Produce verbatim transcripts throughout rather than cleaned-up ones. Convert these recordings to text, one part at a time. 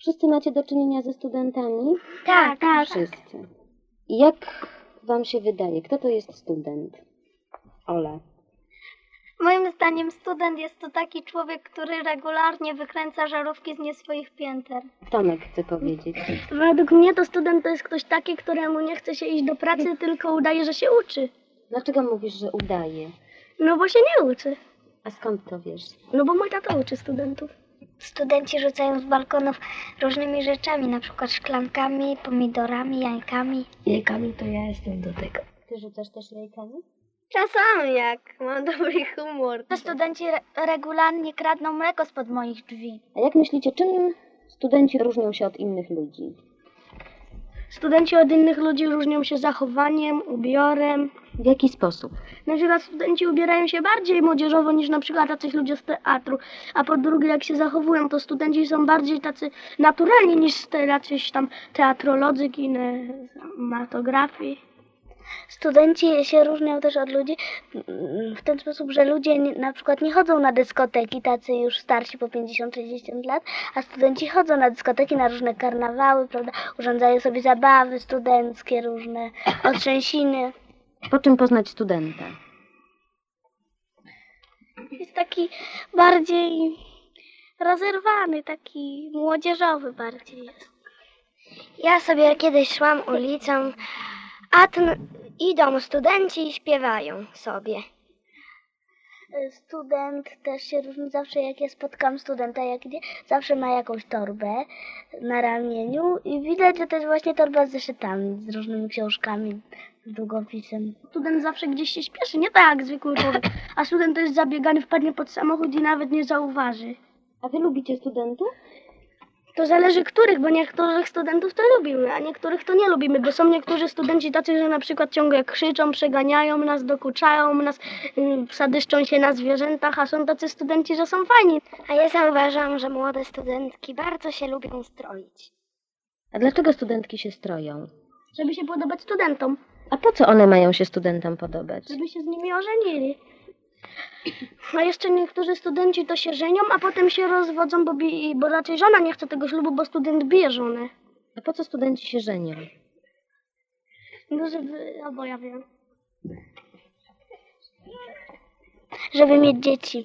Wszyscy macie do czynienia ze studentami? Tak, tak. Wszyscy. I jak wam się wydaje, kto to jest student? Ola. Moim zdaniem student jest to taki człowiek, który regularnie wykręca żarówki z nie swoich pięter. Tomek chce powiedzieć. Według mnie to student to jest ktoś taki, któremu nie chce się iść do pracy, tylko udaje, że się uczy. Dlaczego mówisz, że udaje? No bo się nie uczy. A skąd to wiesz? No bo mój tata uczy studentów. Studenci rzucają z balkonów różnymi rzeczami, na przykład szklankami, pomidorami, jajkami. Jajkami to ja jestem do tego. Ty rzucasz też jajkami? Czasami, jak mam dobry humor. To studenci re- regularnie kradną mleko spod moich drzwi. A jak myślicie, czym studenci różnią się od innych ludzi? Studenci od innych ludzi różnią się zachowaniem, ubiorem. W jaki sposób? Na przykład studenci ubierają się bardziej młodzieżowo niż na przykład jacyś ludzie z teatru. A po drugie, jak się zachowują, to studenci są bardziej tacy naturalni niż te jacyś tam teatrolodzy, kinematografii. Studenci się różnią też od ludzi w ten sposób, że ludzie nie, na przykład nie chodzą na dyskoteki, tacy już starsi po pięćdziesiąt sześćdziesiąt lat, a studenci chodzą na dyskoteki, na różne karnawały, prawda? Urządzają sobie zabawy studenckie, różne otrzęsiny. Po czym poznać studenta? Jest taki bardziej rozerwany, taki młodzieżowy bardziej jest. Ja sobie kiedyś szłam ulicą, a tu idą studenci i śpiewają sobie. Student też się różni zawsze, jak ja spotkam studenta, jak idzie, zawsze ma jakąś torbę na ramieniu i widać, że to jest właśnie torba z zeszytami, z różnymi książkami, z długopisem. Student zawsze gdzieś się śpieszy, nie tak jak zwykły człowiek, a student to jest zabiegany, wpadnie pod samochód i nawet nie zauważy. A wy lubicie studentów? To zależy których, bo niektórych studentów to lubimy, a niektórych to nie lubimy, bo są niektórzy studenci tacy, że na przykład ciągle krzyczą, przeganiają nas, dokuczają nas, yy, sadyszczą się na zwierzętach, a są tacy studenci, że są fajni. A ja zauważam, że młode studentki bardzo się lubią stroić. A dlaczego studentki się stroją? Żeby się podobać studentom, A po co one mają się studentom podobać? żeby się z nimi ożenili. A jeszcze niektórzy studenci to się żenią, a potem się rozwodzą, bo, bi- bo raczej żona nie chce tego ślubu, bo student bije żonę. A po co studenci się żenią? No żeby, albo ja wiem. Żeby mieć dzieci.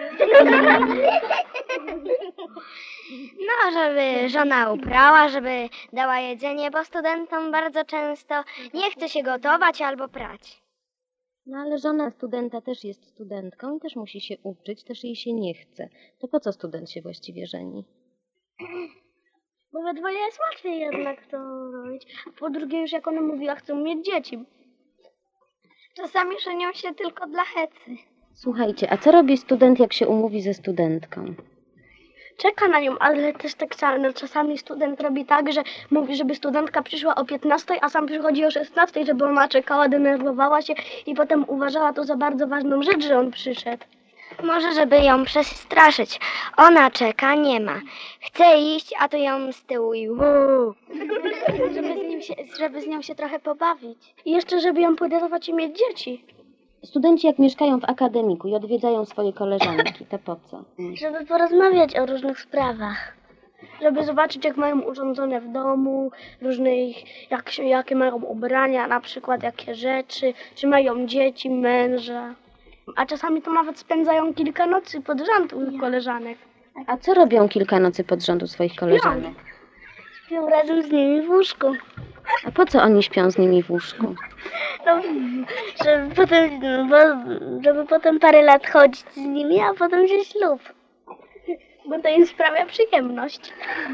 No, żeby żona uprała, żeby dała jedzenie, bo studentom bardzo często nie chce się gotować albo prać. No ale żona studenta też jest studentką i też musi się uczyć, też jej się nie chce. To po co student się właściwie żeni? Bo we dwoje jest łatwiej jednak to robić. A po drugie już jak ona mówiła, chcą mieć dzieci. Czasami żenią się tylko dla hecy. Słuchajcie, a co robi student, jak się umówi ze studentką? Czeka na nią, ale też tak samo, no, czasami student robi tak, że mówi, żeby studentka przyszła o piętnastej, a sam przychodzi o szesnastej, żeby ona czekała, denerwowała się i potem uważała to za bardzo ważną rzecz, że on przyszedł. Może żeby ją przestraszyć. Ona czeka, nie ma. Chce iść, a tu ją z tyłu i uuu. Żeby z, nim się, żeby z nią się trochę pobawić. I jeszcze, żeby ją podarować i mieć dzieci. Studenci jak mieszkają w akademiku i odwiedzają swoje koleżanki, to po co? Żeby porozmawiać o różnych sprawach. Żeby zobaczyć, jak mają urządzone w domu, różnych, jak się, jakie mają ubrania, na przykład jakie rzeczy, czy mają dzieci, męża. A czasami to nawet spędzają kilka nocy pod rząd u koleżanek. A co robią kilka nocy pod rząd u swoich koleżanek? Śpią razem z nimi w łóżku. A po co oni śpią z nimi w łóżku? No, żeby potem, bo, żeby potem parę lat chodzić z nimi, a potem się ślub. Bo to im sprawia przyjemność.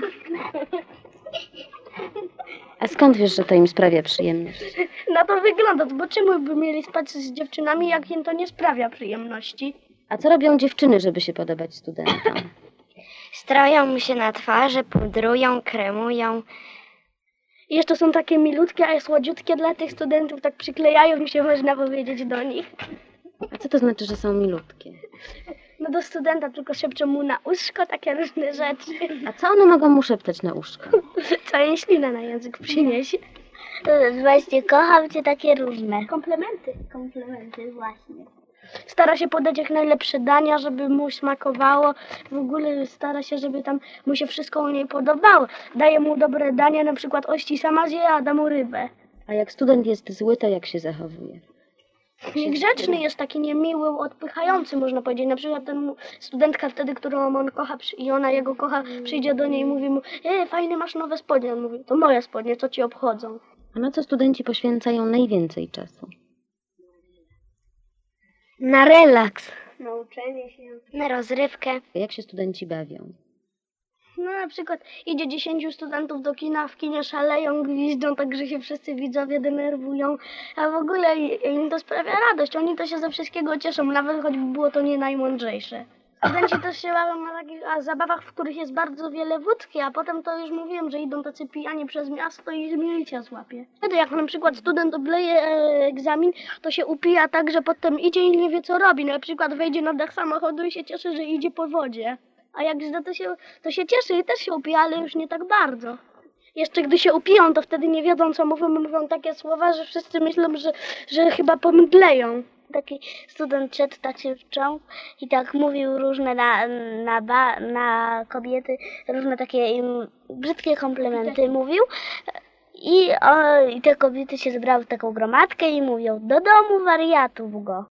A skąd wiesz, że to im sprawia przyjemność? Na to wygląda, bo czemu by mieli spać z dziewczynami, jak im to nie sprawia przyjemności? A co robią dziewczyny, żeby się podobać studentom? Stroją się na twarzy, pudrują, kremują. I jeszcze są takie milutkie, a słodziutkie dla tych studentów, tak przyklejają mi się, można powiedzieć, do nich. A co to znaczy, że są milutkie? No do studenta tylko szepczą mu na uszko takie różne rzeczy. A co one mogą mu szeptać na uszko? Co jej ślinę na język przyniesie. Właśnie, kocham cię, takie różne. Komplementy. Komplementy, właśnie. Stara się podać jak najlepsze dania, żeby mu smakowało. W ogóle stara się, żeby tam mu się wszystko u niej podobało. Daje mu dobre dania, na przykład ości sama zje, a da mu rybę. A jak student jest zły, to jak się zachowuje? Niegrzeczny jest, taki niemiły, odpychający, można powiedzieć. Na przykład ten studentka wtedy, którą on kocha przy- i ona jego kocha, przyjdzie do niej i mówi mu: e, fajne masz nowe spodnie. On mówi: to moje spodnie, co ci obchodzą? A na co studenci poświęcają najwięcej czasu? Na relaks, Na uczenie się. na rozrywkę. Jak się studenci bawią? No na przykład idzie dziesięciu studentów do kina, w kinie szaleją, gwiżdżą, tak że się wszyscy widzowie denerwują, a w ogóle im to sprawia radość, oni to się ze wszystkiego cieszą, nawet choćby było to nie najmądrzejsze. Studenci też się bawią na takich a, zabawach, w których jest bardzo wiele wódki, a potem to już mówiłem, że idą tacy pijani przez miasto i milicja złapie. Wtedy jak na przykład student obleje e, egzamin, to się upija tak, że potem idzie i nie wie co robi, na przykład wejdzie na dach samochodu i się cieszy, że idzie po wodzie. A jak zda, to się, to się cieszy i też się upija, ale już nie tak bardzo. Jeszcze gdy się upiją, to wtedy nie wiedzą co mówią, mówią takie słowa, że wszyscy myślą, że, że chyba pomdleją. Taki student szedł tak się wczą i tak mówił różne na, na, ba, na kobiety, różne takie im brzydkie komplementy mówił. I, o, I te kobiety się zebrały w taką gromadkę i mówią: do domu wariatów go.